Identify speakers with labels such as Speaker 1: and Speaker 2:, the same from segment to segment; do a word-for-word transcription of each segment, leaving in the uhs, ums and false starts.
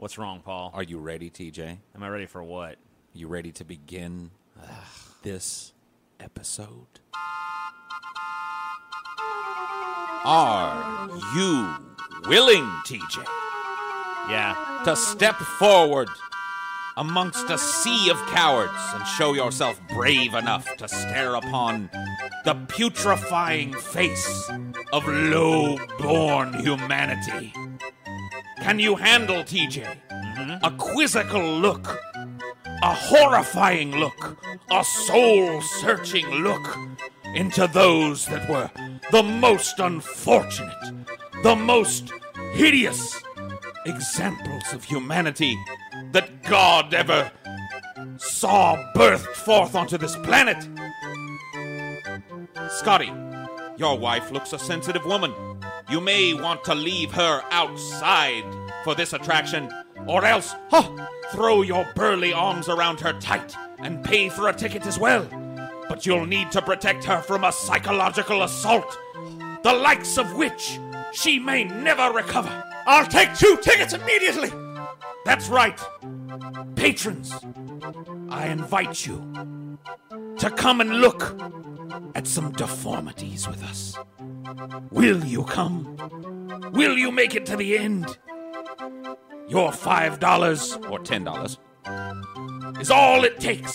Speaker 1: What's wrong, Paul?
Speaker 2: Are you ready, T J?
Speaker 1: Am I ready for what?
Speaker 2: You ready to begin this episode? Are you willing, T J,
Speaker 1: Yeah.
Speaker 2: to step forward amongst a sea of cowards and show yourself brave enough to stare upon the putrefying face of low-born humanity? Can you handle, T J, mm-hmm. a quizzical look, a horrifying look, a soul-searching look into those that were the most unfortunate, the most hideous examples of humanity that God ever saw birthed forth onto this planet? Scotty, your wife looks a sensitive woman. You may want to leave her outside for this attraction, or else huh, throw your burly arms around her tight and pay for a ticket as well. But you'll need to protect her from a psychological assault, the likes of which she may never recover. I'll take two tickets immediately! That's right. Patrons, I invite you to come and look at some deformities with us. Will you come? Will you make it to the end? Your five dollars or ten dollars is all it takes.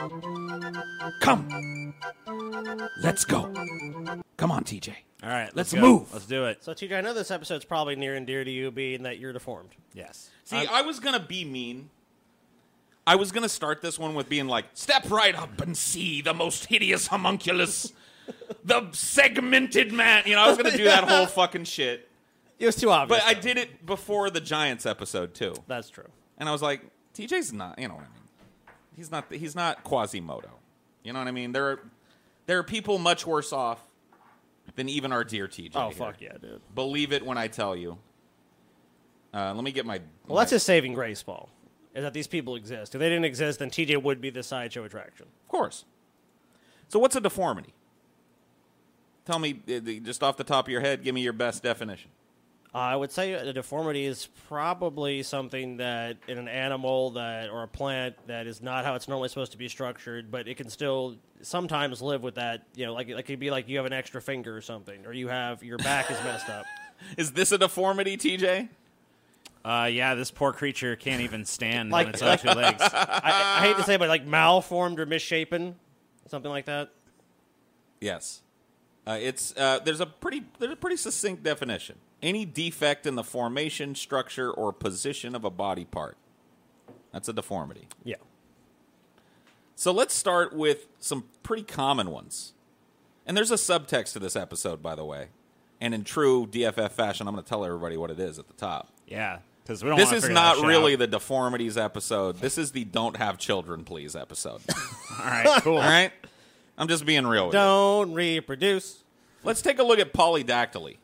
Speaker 2: Come. Let's go. Come on, T J.
Speaker 1: All right,
Speaker 2: let's,
Speaker 1: let's go.
Speaker 2: move.
Speaker 1: Let's do it.
Speaker 3: So, T J, I know this episode's probably near and dear to you, being that you're deformed.
Speaker 1: Yes.
Speaker 2: See,
Speaker 3: I'm-
Speaker 2: I was going to be mean. I was going to start this one with being like, step right up and see the most hideous homunculus, the segmented man. You know, I was going to do that whole fucking shit.
Speaker 3: It was too obvious.
Speaker 2: But I
Speaker 3: though.
Speaker 2: did it before the Giants episode, too.
Speaker 3: That's true.
Speaker 2: And I was like, T J's not, you know what I mean? He's not, he's not Quasimodo. You know what I mean? There are, there are people much worse off than even our dear T J.
Speaker 3: Oh,
Speaker 2: here.
Speaker 3: fuck yeah, dude.
Speaker 2: Believe it when I tell you. Uh, let me get my...
Speaker 3: Well,
Speaker 2: my,
Speaker 3: that's his saving grace, Paul, is that these people exist. If they didn't exist, then T J would be the sideshow attraction.
Speaker 2: Of course. So what's a deformity? Tell me, uh, just off the top of your head, give me your best definition.
Speaker 3: Uh, I would say a deformity is probably something that in an animal that or a plant that is not how it's normally supposed to be structured, but it can still sometimes live with that. You know, like like it'd be like you have an extra finger or something, or you have your back is messed up.
Speaker 2: Is this a deformity, T J?
Speaker 1: Uh, yeah, this poor creature can't even stand
Speaker 3: Like-
Speaker 1: on its own two legs.
Speaker 3: I, I hate to say, it, but like malformed or misshapen, something like that.
Speaker 2: Yes. Uh, it's uh, there's a pretty there's a pretty succinct definition. Any defect in the formation, structure, or position of a body part. That's a deformity.
Speaker 3: Yeah.
Speaker 2: So let's start with some pretty common ones. And there's a subtext to this episode, by the way. And in true D F F fashion, I'm going to tell everybody what it is at the top.
Speaker 1: Yeah, because we don't.
Speaker 2: This
Speaker 1: wanna
Speaker 2: is
Speaker 1: figure
Speaker 2: not
Speaker 1: that shit
Speaker 2: really
Speaker 1: out.
Speaker 2: the deformities episode. This is the don't have children, please episode.
Speaker 1: All right, cool.
Speaker 2: All right? I'm just being real with you.
Speaker 3: Don't reproduce.
Speaker 2: Let's take a look at polydactyly.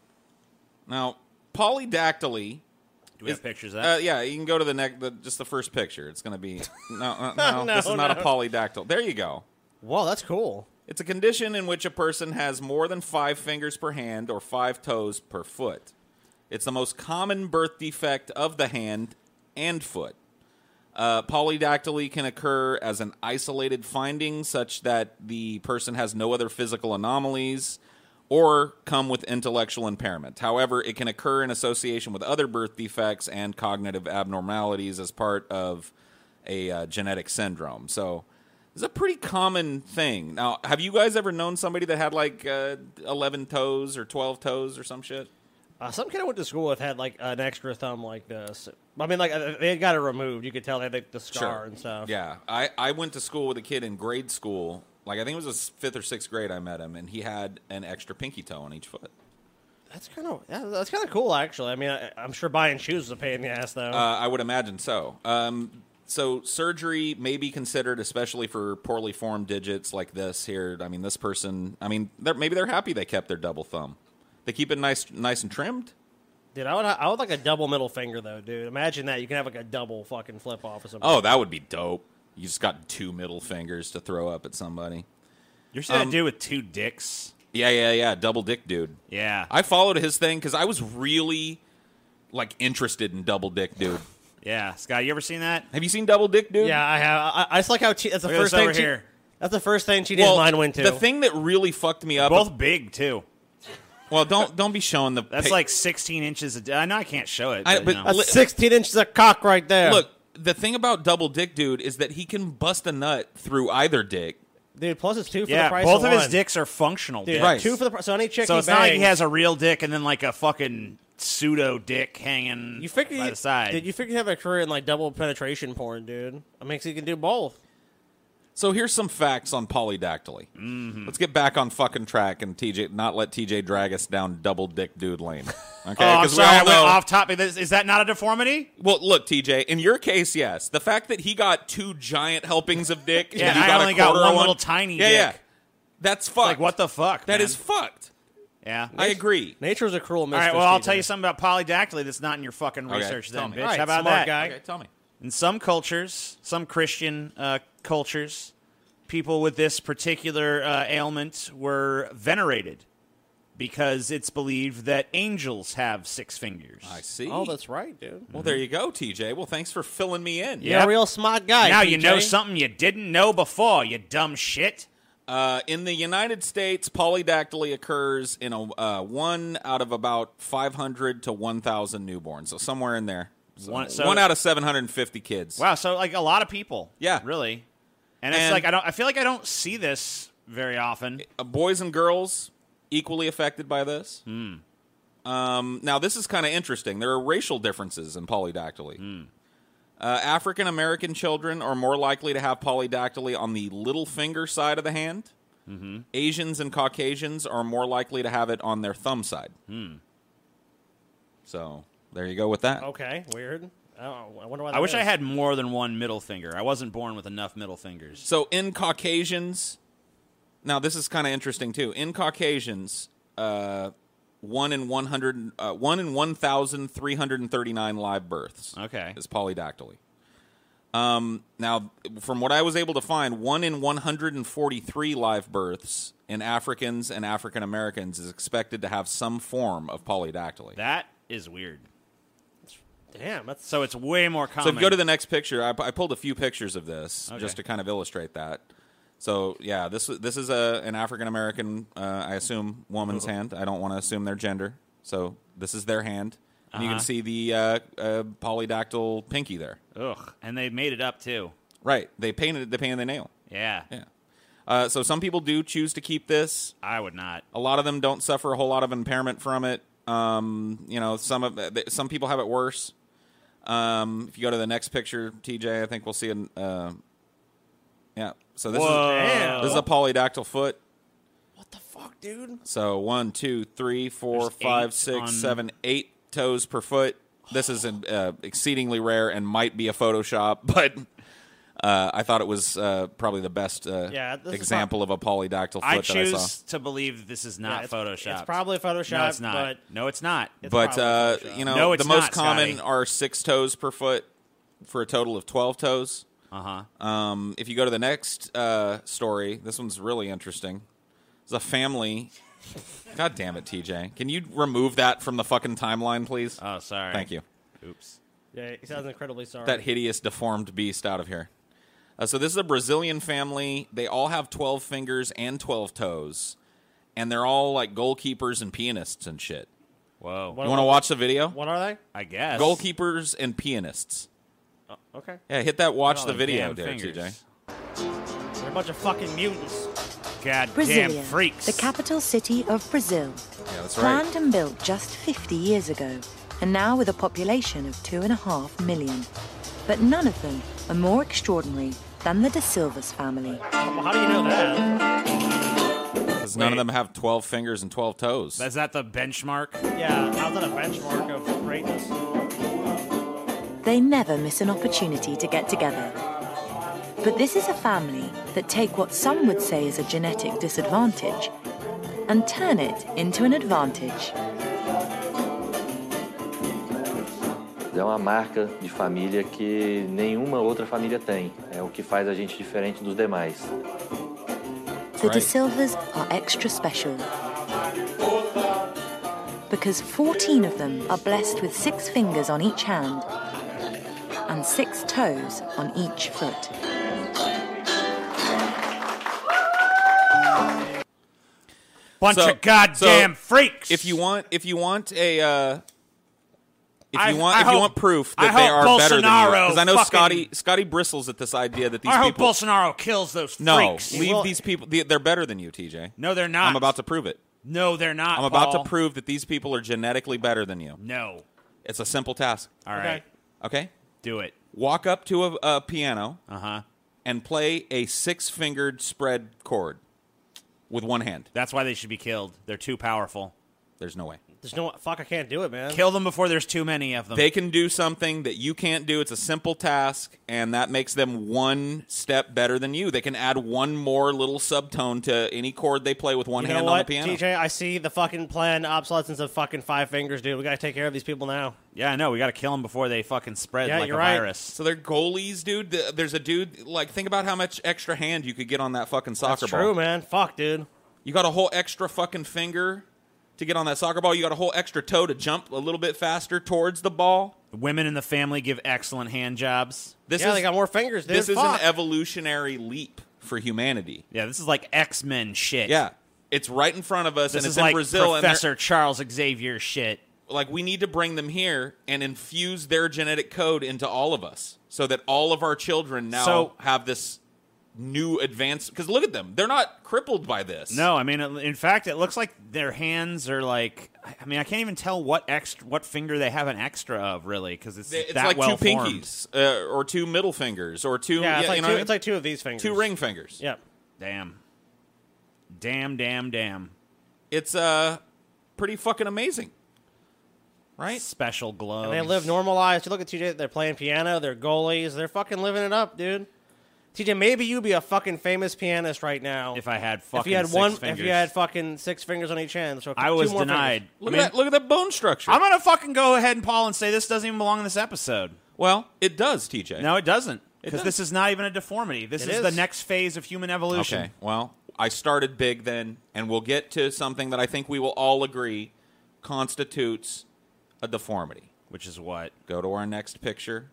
Speaker 2: Now, polydactyly...
Speaker 1: Do we have
Speaker 2: is-
Speaker 1: pictures of that?
Speaker 2: Uh, yeah, you can go to the next, the, just the first picture. It's going to be... No, uh, no,
Speaker 3: No,
Speaker 2: this is not
Speaker 3: no.
Speaker 2: a polydactyl. There you go.
Speaker 3: Whoa, that's cool.
Speaker 2: It's a condition in which a person has more than five fingers per hand or five toes per foot. It's the most common birth defect of the hand and foot. Uh, polydactyly can occur as an isolated finding such that the person has no other physical anomalies or come with intellectual impairment. However, it can occur in association with other birth defects and cognitive abnormalities as part of a uh, genetic syndrome. So it's a pretty common thing. Now, have you guys ever known somebody that had like uh, eleven toes or twelve toes or some shit?
Speaker 3: Uh, some kid I went to school with had like an extra thumb like this. I mean, like uh, they had got it removed. You could tell they had like, the scar and stuff.
Speaker 2: Yeah, I, I went to school with a kid in grade school. Like I think it was his fifth or sixth grade. I met him, and he had an extra pinky toe on each foot.
Speaker 3: That's kind of yeah, that's kind of cool, actually. I mean, I, I'm sure buying shoes is a pain in the ass, though.
Speaker 2: Uh, I would imagine so. Um, so surgery may be considered, especially for poorly formed digits like this here. I mean, this person. I mean, they're, maybe they're happy they kept their double thumb. They keep it nice, nice and trimmed.
Speaker 3: Dude, I would I would like a double middle finger though, dude. Imagine that you can have like a double fucking flip off or something.
Speaker 2: Oh, that would be dope. You just got two middle fingers to throw up at somebody.
Speaker 1: You're seeing
Speaker 2: um,
Speaker 1: that dude with two dicks.
Speaker 2: Yeah, yeah, yeah. Double dick dude.
Speaker 1: Yeah.
Speaker 2: I followed his thing because I was really like interested in double dick dude.
Speaker 1: Yeah, Scott, you ever seen that?
Speaker 2: Have you seen Double Dick Dude?
Speaker 3: Yeah, I have. I, I just like how che- that's the
Speaker 1: Look at
Speaker 3: first
Speaker 1: this
Speaker 3: thing.
Speaker 1: over
Speaker 3: Che-
Speaker 1: here.
Speaker 3: That's the first thing Cheetah's
Speaker 2: Well,
Speaker 3: mind went to.
Speaker 2: the thing that really fucked me up.
Speaker 1: Both big too.
Speaker 2: Well, don't don't be showing the.
Speaker 1: That's
Speaker 2: pa-
Speaker 1: like sixteen inches. A, I know I can't show it.
Speaker 2: I-
Speaker 1: But,
Speaker 2: but
Speaker 1: you know.
Speaker 3: that's
Speaker 2: li-
Speaker 3: sixteen inches of cock right there.
Speaker 2: Look, the thing about Double Dick Dude is that he can bust a nut through either dick.
Speaker 3: dude. Plus, it's two for the
Speaker 1: yeah,
Speaker 3: price
Speaker 1: both
Speaker 3: of
Speaker 1: of
Speaker 3: one.
Speaker 1: his dicks are functional.
Speaker 3: Dude,
Speaker 1: dicks.
Speaker 2: Right.
Speaker 3: two for the price. So any chick
Speaker 1: So
Speaker 3: he
Speaker 1: it's not like he
Speaker 3: bangs-
Speaker 1: has a real dick and then like a fucking pseudo dick hanging
Speaker 3: You figure
Speaker 1: by
Speaker 3: you,
Speaker 1: the side.
Speaker 3: Did you figure you have a career in like double penetration porn, dude? It makes you can do both.
Speaker 2: So here's some facts on polydactyly. Mm-hmm. Let's get back on fucking track and T J not let T J drag us down Double Dick Dude lane. Okay,
Speaker 1: Oh, I'm
Speaker 2: 'Cause we
Speaker 1: sorry, I
Speaker 2: all
Speaker 1: went
Speaker 2: know-
Speaker 1: off topic. Is is that not a deformity?
Speaker 2: Well, look, T J. In your case, yes. The fact that he got two giant helpings of dick,
Speaker 1: Yeah,
Speaker 2: and you
Speaker 1: I
Speaker 2: got
Speaker 1: only
Speaker 2: a
Speaker 1: got
Speaker 2: quarter
Speaker 1: one
Speaker 2: of
Speaker 1: little tiny
Speaker 2: Yeah,
Speaker 1: dick.
Speaker 2: yeah. That's fucked.
Speaker 1: Like, what the fuck?
Speaker 2: That
Speaker 1: man?
Speaker 2: is fucked.
Speaker 1: Yeah.
Speaker 2: I agree.
Speaker 3: Nature's a cruel
Speaker 1: All
Speaker 3: mistress.
Speaker 1: right, well, I'll
Speaker 3: T J.
Speaker 1: tell you something about polydactyly that's not in your fucking
Speaker 2: Okay,
Speaker 1: research
Speaker 2: tell
Speaker 1: then,
Speaker 2: me.
Speaker 1: bitch.
Speaker 3: All right,
Speaker 1: How about
Speaker 3: smart
Speaker 1: that?
Speaker 3: guy.
Speaker 2: Okay, tell me.
Speaker 1: In some cultures, some Christian uh, cultures, people with this particular uh, ailment were venerated because it's believed that angels have six fingers.
Speaker 2: I see.
Speaker 3: Oh, that's right, dude.
Speaker 2: Well, there you go, T J. Well, thanks for filling me in.
Speaker 3: You're a
Speaker 1: Yep.
Speaker 3: real smart guy.
Speaker 1: Now
Speaker 3: T J.
Speaker 1: you know something you didn't know before, you dumb shit.
Speaker 2: Uh, in the United States, polydactyly occurs in a uh, one out of about five hundred to one thousand newborns, so somewhere in there. So
Speaker 1: One- so-
Speaker 2: one out of seven hundred fifty kids.
Speaker 1: Wow, so like a lot of people.
Speaker 2: Yeah.
Speaker 1: Really. And it's
Speaker 2: And-
Speaker 1: like I don't I feel like I don't see this very often.
Speaker 2: Uh, boys and girls equally affected by this.
Speaker 1: Hmm.
Speaker 2: Um, now, this is kind of interesting. There are racial differences in polydactyly.
Speaker 1: Hmm.
Speaker 2: Uh, African American children are more likely to have polydactyly on the little finger side of the hand.
Speaker 1: Mm-hmm.
Speaker 2: Asians and Caucasians are more likely to have it on their thumb side.
Speaker 1: Hmm.
Speaker 2: So there you go with that.
Speaker 3: Okay, weird. I, don't, I wonder why.
Speaker 1: I
Speaker 3: that
Speaker 1: wish I
Speaker 3: is.
Speaker 1: had more than one middle finger. I wasn't born with enough middle fingers.
Speaker 2: So in Caucasians, now this is kind of interesting too. In Caucasians, uh, one in one hundred, uh, one in one thousand three hundred and thirty-nine live births.
Speaker 1: Okay.
Speaker 2: Is polydactyly. Um, now, from what I was able to find, one in one hundred and forty-three live births in Africans and African Americans is expected to have some form of polydactyly.
Speaker 1: That is weird.
Speaker 3: Damn, that's
Speaker 1: So it's way more common.
Speaker 2: So if you go to the next picture, I, I pulled a few pictures of this
Speaker 1: Okay.
Speaker 2: just to kind of illustrate that. So yeah, this this is a an African American, uh, I assume, woman's hand. I don't want to assume their gender. So this is their hand, and you
Speaker 1: Uh-huh.
Speaker 2: can see the uh, uh, polydactyl pinky there.
Speaker 1: Ugh, and they made it up too.
Speaker 2: Right? They painted they painted the nail.
Speaker 1: Yeah.
Speaker 2: Yeah. Uh, so some people do choose to keep this.
Speaker 1: I would not.
Speaker 2: A lot of them don't suffer a whole lot of impairment from it. Um, you know, some of some people have it worse. Um, if you go to the next picture, T J, I think we'll see an. Uh, yeah. So this
Speaker 1: Whoa.
Speaker 2: is this is a polydactyl foot.
Speaker 3: what the fuck, dude?
Speaker 2: So one, two, three, four,
Speaker 1: There's
Speaker 2: five,
Speaker 1: eight
Speaker 2: six,
Speaker 1: on-
Speaker 2: seven, eight toes per foot. This is an, uh, exceedingly rare and might be a Photoshop, but uh, I thought it was uh, probably the best uh,
Speaker 3: Yeah, this is
Speaker 2: example of a polydactyl foot
Speaker 1: I
Speaker 2: that I saw.
Speaker 1: choose to believe that this is
Speaker 3: Yeah,
Speaker 1: not
Speaker 3: it's,
Speaker 1: Photoshop.
Speaker 3: It's probably Photoshop.
Speaker 1: no, it's not.
Speaker 3: But
Speaker 1: no, it's not.
Speaker 3: it's
Speaker 2: But
Speaker 3: probably
Speaker 2: uh,
Speaker 3: Photoshop.
Speaker 2: you know,
Speaker 1: No,
Speaker 2: the
Speaker 1: it's
Speaker 2: most
Speaker 1: not,
Speaker 2: common
Speaker 1: Scotty.
Speaker 2: are six toes per foot for a total of twelve toes.
Speaker 1: Uh huh.
Speaker 2: Um, if you go to the next uh, story, this one's really interesting. There's a family. God damn it, T J! Can you remove that from the fucking timeline, please?
Speaker 1: Oh, sorry.
Speaker 2: Thank you.
Speaker 1: Oops.
Speaker 3: Yeah, he sounds incredibly sorry.
Speaker 2: That hideous, deformed beast out of here. Uh, so this is a Brazilian family. They all have twelve fingers and twelve toes, and they're all like goalkeepers and pianists and shit.
Speaker 1: Whoa.
Speaker 3: What-
Speaker 2: You want to watch the video?
Speaker 3: What are they?
Speaker 1: I guess.
Speaker 2: Goalkeepers and pianists.
Speaker 3: Oh, okay,
Speaker 2: Yeah, hit that watch
Speaker 1: Oh,
Speaker 2: the
Speaker 1: them
Speaker 2: video
Speaker 1: damn
Speaker 2: there, T J.
Speaker 1: fingers.
Speaker 3: they're a bunch of fucking mutants.
Speaker 1: God
Speaker 4: Brasilia,
Speaker 1: damn freaks.
Speaker 4: the capital city of Brazil.
Speaker 2: Yeah, that's right.
Speaker 4: Planned and built just fifty years ago, and now with a population of two and a half million. But none of them are more extraordinary than the De Silvas family.
Speaker 3: Well, how do you know that?
Speaker 2: Because none of
Speaker 1: Wait.
Speaker 2: them have twelve fingers and twelve toes.
Speaker 1: Is that the benchmark?
Speaker 3: Yeah, how's that a benchmark of greatness?
Speaker 4: They never miss an opportunity to get together. But this is a family that take what some would say is a genetic disadvantage and turn it into an advantage.
Speaker 5: É uma marca de família que nenhuma outra família tem. É o que faz a gente diferente dos demais.
Speaker 4: The De
Speaker 2: right.
Speaker 4: Silvas are extra special because fourteen of them are blessed with six fingers on each hand and six toes on each foot.
Speaker 1: Bunch
Speaker 2: So-
Speaker 1: of goddamn
Speaker 2: so
Speaker 1: freaks.
Speaker 2: If you want, if you want a, uh, if
Speaker 1: I-
Speaker 2: you want,
Speaker 1: I
Speaker 2: if you
Speaker 1: hope-
Speaker 2: want proof
Speaker 1: I
Speaker 2: that they
Speaker 1: hope
Speaker 2: are better than you,
Speaker 1: Bolsonaro
Speaker 2: because I know
Speaker 1: fucking-
Speaker 2: Scotty, Scotty bristles at this idea that these
Speaker 1: I hope
Speaker 2: people.
Speaker 1: Bolsonaro kills those
Speaker 2: no,
Speaker 1: freaks.
Speaker 2: leave
Speaker 3: Well-
Speaker 2: these people. they- They're better than you, T J.
Speaker 1: No, they're not.
Speaker 2: I'm about to prove it.
Speaker 1: No, they're not.
Speaker 2: I'm about
Speaker 1: Paul.
Speaker 2: to prove that these people are genetically better than you.
Speaker 1: No.
Speaker 2: It's a simple task.
Speaker 1: All right.
Speaker 2: Okay,
Speaker 1: Do it.
Speaker 2: walk up to a, a piano
Speaker 1: Uh huh.
Speaker 2: and play a six-fingered spread chord with one hand.
Speaker 1: That's why they should be killed. They're too powerful.
Speaker 2: There's no way.
Speaker 3: There's no fuck. I can't do it, man.
Speaker 1: Kill them before there's too many of them.
Speaker 2: They can do something that you can't do. It's a simple task, and that makes them one step better than you. They can add one more little subtone to any chord they play with one
Speaker 3: You know
Speaker 2: hand
Speaker 3: what,
Speaker 2: on the piano.
Speaker 3: T J? I see the fucking planned obsolescence of fucking five fingers, dude. We gotta take care of these people now.
Speaker 1: yeah, I know. We got to kill them before they fucking spread
Speaker 3: Yeah,
Speaker 1: like
Speaker 3: you're
Speaker 1: a
Speaker 3: right.
Speaker 1: virus.
Speaker 2: So they're goalies, dude. Th- There's a dude, like, think about how much extra hand you could get on that fucking soccer
Speaker 3: That's
Speaker 2: ball.
Speaker 3: true, man. Fuck, dude.
Speaker 2: You got a whole extra fucking finger to get on that soccer ball. You got a whole extra toe to jump a little bit faster towards the ball.
Speaker 1: Women in the family give excellent hand jobs.
Speaker 2: This
Speaker 3: yeah,
Speaker 2: is
Speaker 3: they got more fingers, dude.
Speaker 2: this is
Speaker 3: Fuck.
Speaker 2: an evolutionary leap for humanity.
Speaker 1: Yeah, this is like X-Men shit.
Speaker 2: Yeah, it's right in front of us,
Speaker 1: This
Speaker 2: and
Speaker 1: is
Speaker 2: it's
Speaker 1: like
Speaker 2: in Brazil. And they're-
Speaker 1: Professor Charles Xavier shit.
Speaker 2: like, we need to bring them here and infuse their genetic code into all of us, so that all of our children now
Speaker 1: So-
Speaker 2: have this new advance. Because look at them; they're not crippled by this.
Speaker 1: No, I mean, in fact, it looks like their hands are like. I mean, I can't even tell what extra, what finger they have an extra of, really, because it's,
Speaker 2: it's
Speaker 1: that
Speaker 2: like
Speaker 1: well
Speaker 2: two
Speaker 1: formed.
Speaker 2: pinkies, uh, or two middle fingers, or two.
Speaker 3: Yeah, it's,
Speaker 2: you
Speaker 3: like
Speaker 2: know
Speaker 3: two,
Speaker 2: what I
Speaker 3: it's
Speaker 2: mean?
Speaker 3: like two of these fingers.
Speaker 2: two ring fingers.
Speaker 3: Yep.
Speaker 1: Damn. Damn, damn, damn.
Speaker 2: It's uh pretty fucking amazing, right?
Speaker 1: Special gloves.
Speaker 3: And they live normal lives. You look at T J, they're playing piano, they're goalies, they're fucking living it up, dude. T J, maybe you'd be a fucking famous pianist right now.
Speaker 1: If I had fucking
Speaker 3: if you had
Speaker 1: six
Speaker 3: one,
Speaker 1: fingers.
Speaker 3: if you had fucking six fingers on each hand, so
Speaker 1: I
Speaker 3: two
Speaker 1: was
Speaker 3: more
Speaker 1: denied.
Speaker 3: fingers.
Speaker 2: Look
Speaker 1: I mean,
Speaker 2: at that! Look at that bone structure.
Speaker 1: I'm gonna fucking go ahead and Paul and say this doesn't even belong in this episode.
Speaker 2: well, it does, T J.
Speaker 1: No, it doesn't, because
Speaker 2: does.
Speaker 1: this is not even a deformity. This
Speaker 3: It
Speaker 1: is,
Speaker 3: is.
Speaker 1: the next phase of human evolution.
Speaker 2: Okay. Well, I started big then, and we'll get to something that I think we will all agree constitutes a deformity.
Speaker 1: Which is what?
Speaker 2: Go to our next picture.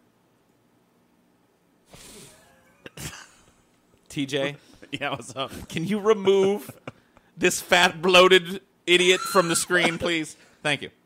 Speaker 2: T J,
Speaker 1: Yeah, what's up?
Speaker 2: can you remove this fat, bloated idiot from the screen, please? Thank you.